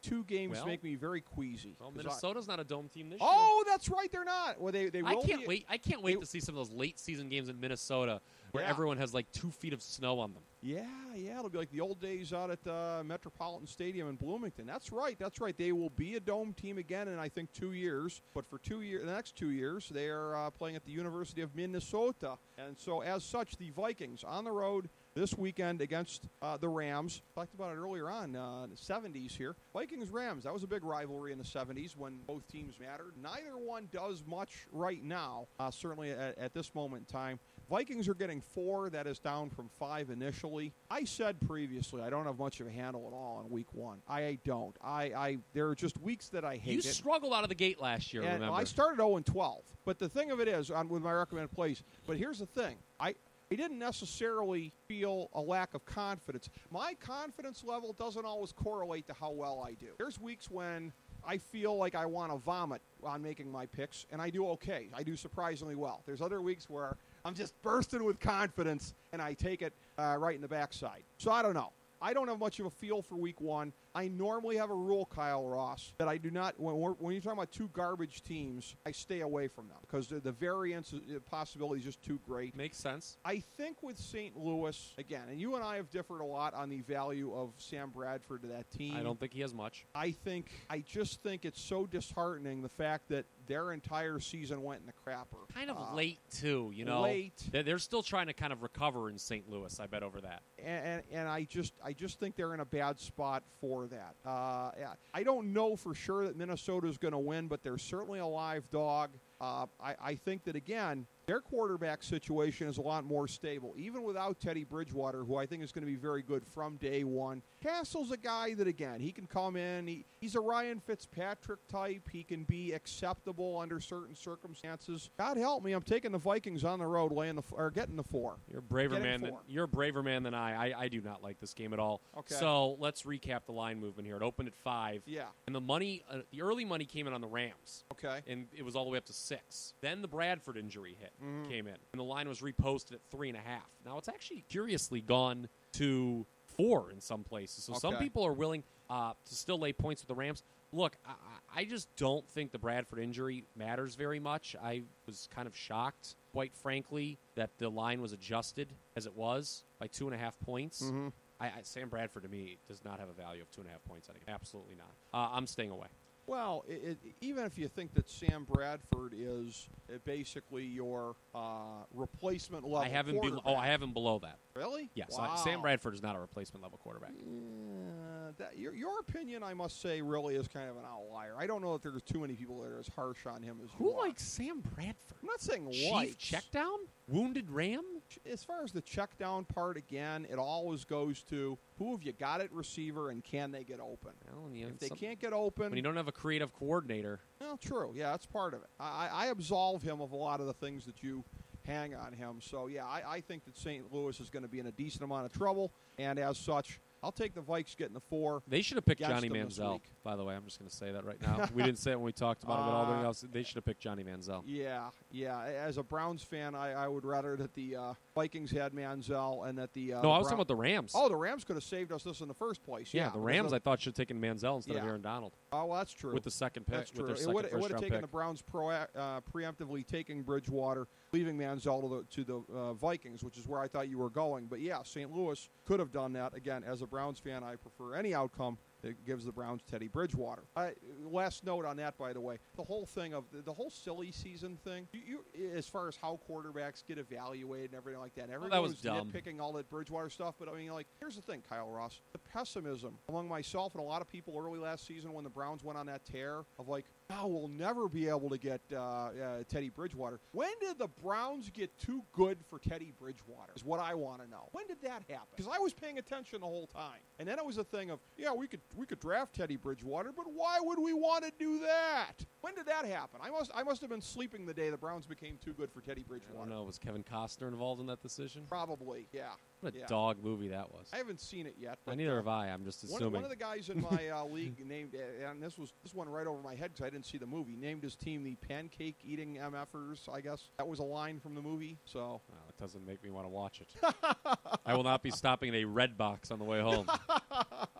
two games Well, make me very queasy. Well, 'cause Minnesota's not a dome team this I, year. oh, that's right, they're not. Well, they they I will can't be, wait. I can't wait they- to see some of those late season games in Minnesota where Yeah. everyone has like two feet of snow on them. Yeah, yeah, it'll be like the old days out at uh, Metropolitan Stadium in Bloomington. That's right, that's right. They will be a dome team again in I think two years. But for two years, the next two years, they are uh, playing at the University of Minnesota, and so as such, the Vikings on the road this weekend against uh, the Rams. Talked about it earlier on uh, in the seventies here. Vikings-Rams, that was a big rivalry in the seventies when both teams mattered. Neither one does much right now, uh, certainly at, at this moment in time. Vikings are getting four. That is down from five initially. I said previously I don't have much of a handle at all in week one. I don't. I, I There are just weeks that I hate You it. struggled out of the gate last year, And remember? I started oh and twelve. But the thing of it is, on with my recommended plays, but here's the thing. I, I didn't necessarily feel a lack of confidence. My confidence level doesn't always correlate to how well I do. There's weeks when I feel like I want to vomit on making my picks, and I do okay. I do surprisingly well. There's other weeks where I'm just bursting with confidence, and I take it uh, right in the backside. So I don't know. I don't have much of a feel for week one. I normally have a rule, Kyle Ross, that I do not, when, we're, when you're talking about two garbage teams, I stay away from them because the, the variance, the possibility is just too great. Makes sense. I think with Saint Louis, again, and you and I have differed a lot on the value of Sam Bradford to that team. I don't think he has much. I think, I just think it's so disheartening the fact that their entire season went in the crapper. Kind of Uh, late, too, you know? late. They're, they're still trying to kind of recover in Saint Louis, I bet, over that. And, and, and I just I just think they're in a bad spot for that. Uh, yeah, I don't know for sure that Minnesota is going to win, but they're certainly a live dog. Uh, I, I think that, again, their quarterback situation is a lot more stable, even without Teddy Bridgewater, who I think is going to be very good from day one. Castle's a guy that, again, he can come in. He, he's a Ryan Fitzpatrick type. He can be acceptable under certain circumstances. God help me, I'm taking the Vikings on the road, laying the or getting the four. You're a braver Getting man. Than, four. you're a braver man than I. I. I do not like this game at all. Okay. So let's recap the line movement here. It opened at five. Yeah. And the money, uh, the early money came in on the Rams. Okay. And it was all the way up to six. Then the Bradford injury hit, Mhm. came in, and the line was reposted at three and a half. Now it's actually curiously gone to four in some places. So some Okay. people are willing uh, to still lay points with the Rams. Look, I, I just don't think the Bradford injury matters very much. I was kind of shocked, quite frankly, that the line was adjusted as it was by two and a half points. Mhm. I, I, Sam Bradford, to me, does not have a value of two and a half points. I think absolutely not. Uh, I'm staying away. Well, it, it, even if you think that Sam Bradford is uh, basically your uh, replacement level I have him. Be, oh, I have him below that. Really? Yes, Wow. I, Sam Bradford is not a replacement level quarterback. Yeah, that, your, your opinion, I must say, really is kind of an outlier. I don't know that there's too many people that are as harsh on him as you Who are. likes Sam Bradford? I'm not saying Chief likes. check down? Wounded Ram? As far as the check down part, again, it always goes to who have you got at receiver and can they get open? Well, you know, If they some- can't get open, when you don't have a creative coordinator. well, true. Yeah, that's part of it. I, I absolve him of a lot of the things that you hang on him. So, yeah, I, I think that Saint Louis is going to be in a decent amount of trouble, and as such, I'll take the Vikes getting the four. They should have picked Against Johnny them this Manziel, week. by the way. I'm just going to say that right now. We didn't say it when we talked about it, but all Uh, everything else, they should have picked Johnny Manziel. Yeah, yeah. As a Browns fan, I, I would rather that the uh, Vikings had Manziel and that the uh, no, the I was Brown- talking about the Rams. Oh, the Rams could have saved us this in the first place. yeah, Yeah, the because Rams, of- I thought, should have taken Manziel instead of Yeah. Aaron Donald Oh, well, that's true. with the second pick. That's with true. their It second would it first would have round taken pick. the Browns pro, uh, preemptively taking Bridgewater, leaving Manziel to the, to the uh, Vikings, which is where I thought you were going. But yeah, Saint Louis could have done that. Again, as a Browns fan, I prefer any outcome that gives the Browns Teddy Bridgewater. I, last note on that, by the way, the whole thing of the, the whole silly season thing. You, you, as far as how quarterbacks get evaluated and everything like that, everyone that was was dumb. nitpicking all that Bridgewater stuff. But I mean, like, here's the thing, Kyle Ross: the pessimism among myself and a lot of people early last season when the Browns went on that tear of like, oh, we'll never be able to get uh, uh, Teddy Bridgewater. When did the Browns get too good for Teddy Bridgewater is what I want to know. When did that happen? Because I was paying attention the whole time. And then it was a thing of, yeah, we could we could draft Teddy Bridgewater, but why would we want to do that? When did that happen? I must I must have been sleeping the day the Browns became too good for Teddy I Bridgewater. don't know. Was Kevin Costner involved in that decision? Probably, yeah. What a yeah. dog movie that was. I haven't seen it yet. But, Neither uh, have I. I'm just One, assuming. one of the guys in my uh, league named, uh, and this was this one right over my head because I didn't see the movie, named his team the Pancake Eating MFers, I guess. That was a line from the movie. So Well, it doesn't make me want to watch it. I will not be stopping at a red box on the way home.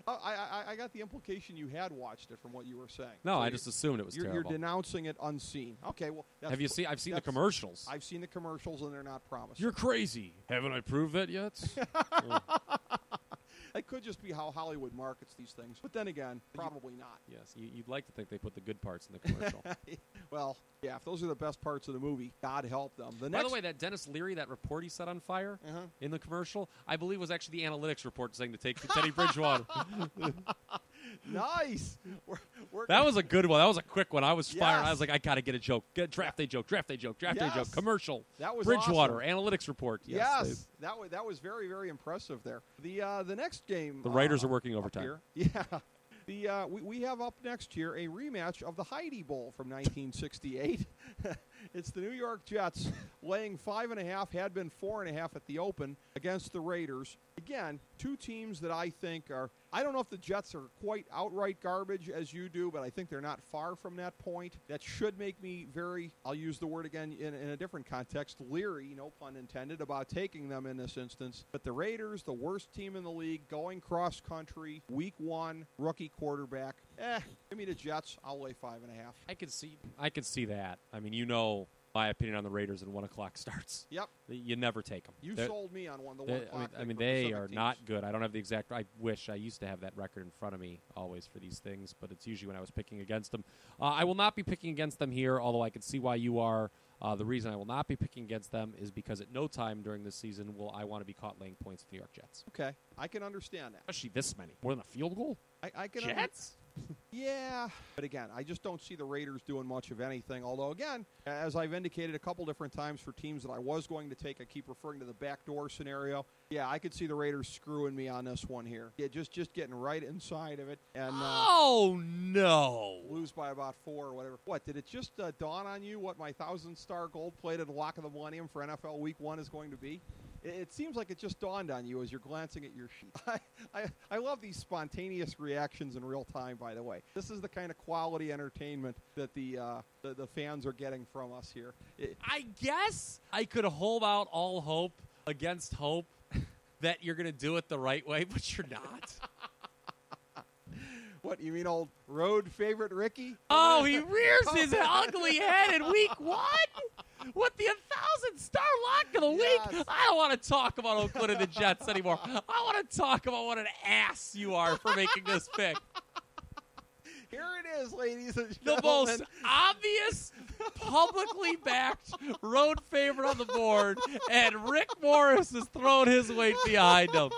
I, I, I got the implication you had watched it from what you were saying. No, so I just assumed it was you're, terrible. You're denouncing it unseen. Okay, well, that's Have you seen? I've seen the commercials. I've seen the commercials, and they're not promising. You're crazy. Haven't I proved that yet? It could just be how Hollywood markets these things. But then again, probably not. Yes, you, you'd like to think they put the good parts in the commercial. Well, yeah, if those are the best parts of the movie, God help them. The By next the way, that Dennis Leary, that report he set on fire Uh-huh. in the commercial, I believe was actually the analytics report saying to take Teddy Bridgewater. Nice. We're, we're That was a good one. That was a quick one. I was fired. Yes. I was like, I got to get a joke. Get draft day joke, draft day joke, draft day Yes. joke, commercial. That was Bridgewater, awesome. analytics report. Yes. Yes, they- that was that was very very impressive there. The uh, the next game. The Raiders uh, are working up overtime. here- Yeah. The uh, we we have up next year a rematch of the Heidi Bowl from nineteen sixty-eight. It's the New York Jets laying five and a half, had been four and a half at the open against the Raiders. Again, two teams that I think are. I don't know if the Jets are quite outright garbage as you do, but I think they're not far from that point. That should make me very, I'll use the word again in, in a different context, leery, no pun intended, about taking them in this instance. But the Raiders, the worst team in the league, going cross-country, week one, rookie quarterback. Eh, give me the Jets. I'll lay five and a half. I could see. I could see that. I mean, you know my opinion on the Raiders when one o'clock starts. Yep. You never take them. You They're- sold me on one. The they- one I o'clock mean, I pick mean for they Pacific are teams. not good. I don't have the exact. I wish I used to have that record in front of me always for these things, but it's usually when I was picking against them. Uh, I will not be picking against them here, although I can see why you are. Uh, the reason I will not be picking against them is because at no time during this season will I want to be caught laying points with the New York Jets. Okay, I can understand that. Especially this many. More than a field goal? I, I can. under- Jets? Yeah, but again, I just don't see the Raiders doing much of anything. Although, again, as I've indicated a couple different times for teams that I was going to take, I keep referring to the backdoor scenario. Yeah, I could see the Raiders screwing me on this one here. Yeah, just just getting right inside of it and uh, Oh, no. lose by about four or whatever. What, did it just uh, dawn on you what my thousand-star gold-plated lock of the millennium for N F L Week One is going to be? It, it seems like it just dawned on you as you're glancing at your sheet. I, I, I love these spontaneous reactions in real time, by the way. This is the kind of quality entertainment that the uh, the, the fans are getting from us here. It, I guess I could hold out all hope against hope that you're going to do it the right way, but you're not. what, you mean old road favorite Ricky? Oh, he rears his ugly head in week one with the thousand star lock of the Yes. week. I don't want to talk about Oakland and the Jets anymore. I want to talk about what an ass you are for making this pick. Here it is, ladies and The gentlemen. most obvious, publicly backed road favorite on the board, and Rick Morris has thrown his weight behind him.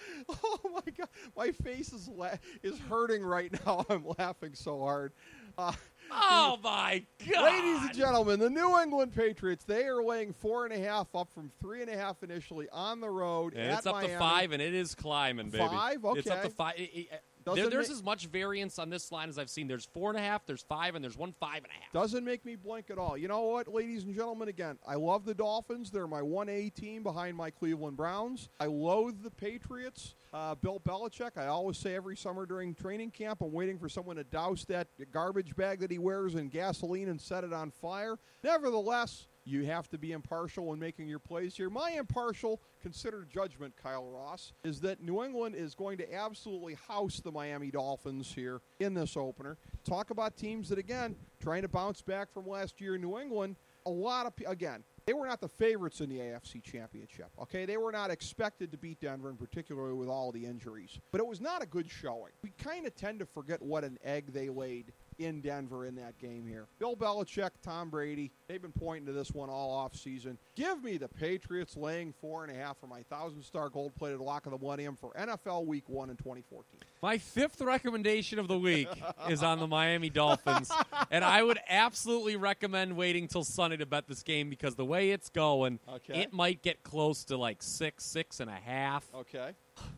Oh my God, my face is la- is hurting right now. I'm laughing so hard. Uh, Oh, my God. Ladies and gentlemen, the New England Patriots, they are laying four and a half up from three and a half initially on the road And at it's up Miami. to five, and it is climbing, baby. Five? It's up to Okay. five. It- it- Doesn't there, there's ma- as much variance on this line as I've seen. There's four and a half, there's five, and there's one five and a half. Doesn't make me blink at all. You know what, ladies and gentlemen, again, I love the Dolphins. They're my one A team behind my Cleveland Browns. I loathe the Patriots. Uh, Bill Belichick, I always say every summer during training camp, I'm waiting for someone to douse that garbage bag that he wears in gasoline and set it on fire. Nevertheless, you have to be impartial when making your plays here. My impartial, considered judgment, Kyle Ross, is that New England is going to absolutely house the Miami Dolphins here in this opener. Talk about teams that, again, trying to bounce back from last year in New England. A lot of, again, they were not the favorites in the A F C Championship, okay? They were not expected to beat Denver, in particular with all the injuries. But it was not a good showing. We kind of tend to forget what an egg they laid in Denver in that game here. Bill Belichick, Tom Brady, they've been pointing to this one all off season. Give me the Patriots laying four and a half for my thousand-star gold-plated lock of the millennium for N F L Week One in twenty fourteen. My fifth recommendation of the week is on the Miami Dolphins, and I would absolutely recommend waiting till Sunday to bet this game because the way it's going, Okay. it might get close to like six, six and a half. Okay.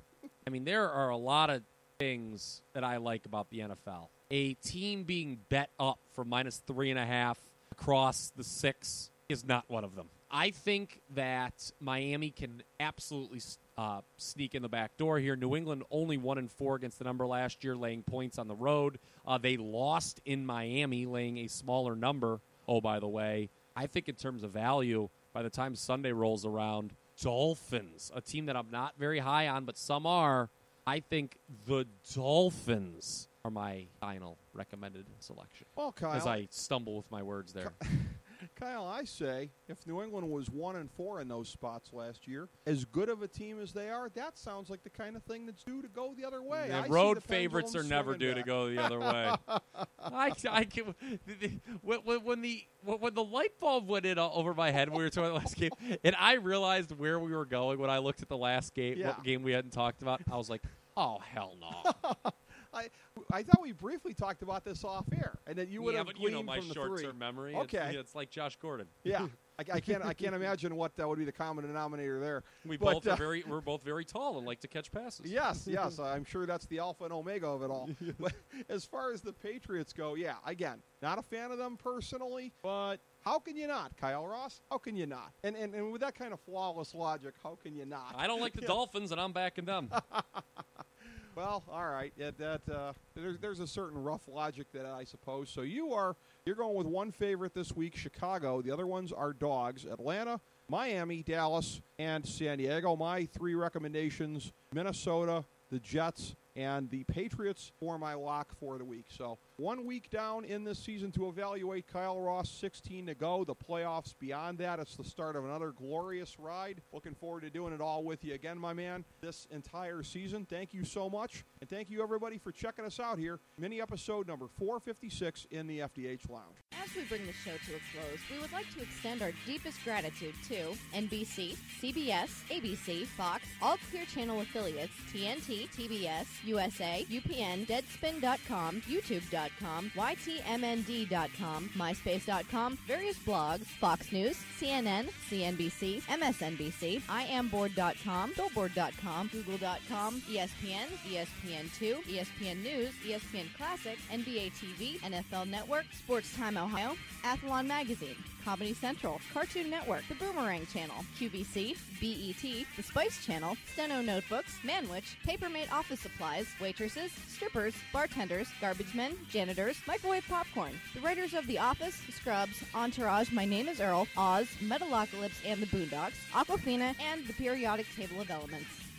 I mean, there are a lot of things that I like about the N F L. A team being bet up for minus three and a half across the six is not one of them. I think that Miami can absolutely uh, sneak in the back door here. New England only one and four against the number last year, laying points on the road. Uh, they lost in Miami, laying a smaller number. Oh, by the way, I think in terms of value, by the time Sunday rolls around, Dolphins, a team that I'm not very high on, but some are. I think the Dolphins are my final recommended selection. Well, Kyle, as I stumble with my words there. Kyle, I say if New England was one and four in those spots last year, as good of a team as they are, that sounds like the kind of thing that's due to go the other way. The I road see the favorites are never due back. to go the other way. I, I can, when, when the when the light bulb went in over my head when we were talking about the last game, and I realized where we were going when I looked at the last game, yeah. what game we hadn't talked about, I was like, oh hell no. I I thought we briefly talked about this off air, and that you would yeah, have but gleaned you know my from the short-term three. memory. Okay, it's, it's like Josh Gordon. Yeah, I, I can't I can't imagine what that would be the common denominator there. We but, both are uh, very we're both very tall and like to catch passes. Yes, yes, I'm sure that's the alpha and omega of it all. But as far as the Patriots go, yeah, again, not a fan of them personally, but how can you not, Kyle Ross? How can you not? And and, and with that kind of flawless logic, how can you not? I don't like the yeah. Dolphins, and I'm backing them. Well, all right. Yeah, that uh, there's there's a certain rough logic that I suppose. So you are you're going with one favorite this week, Chicago. The other ones are dogs: Atlanta, Miami, Dallas, and San Diego. My three recommendations: Minnesota, the Jets, and the Patriots for my lock for the week. So one week down in this season to evaluate. Kyle Ross, sixteen to go. The playoffs beyond that. It's the start of another glorious ride. Looking forward to doing it all with you again, my man, this entire season. Thank you so much. And thank you, everybody, for checking us out here. Mini episode number four fifty-six in the F D H Lounge. As we bring the show to a close, we would like to extend our deepest gratitude to N B C, C B S, A B C, Fox, all Clear Channel affiliates, T N T, T B S, U S A, U P N, Deadspin dot com, YouTube dot com, Y T M N D dot com, MySpace dot com, various blogs, Fox News, C N N, C N B C, M S N B C, I am board dot com, Billboard dot com, Google dot com, E S P N, E S P N two, E S P N News, E S P N Classic, N B A T V, N F L Network, Sports Time Ohio, Athlon Magazine, Comedy Central, Cartoon Network, The Boomerang Channel, Q V C, B E T, The Spice Channel, Steno Notebooks, Manwich, Papermate Office Supplies, waitresses, strippers, bartenders, garbage men, janitors, microwave popcorn, the writers of The Office, Scrubs, Entourage, My Name is Earl, Oz, Metalocalypse and the Boondocks, Aquafina, and the Periodic Table of Elements.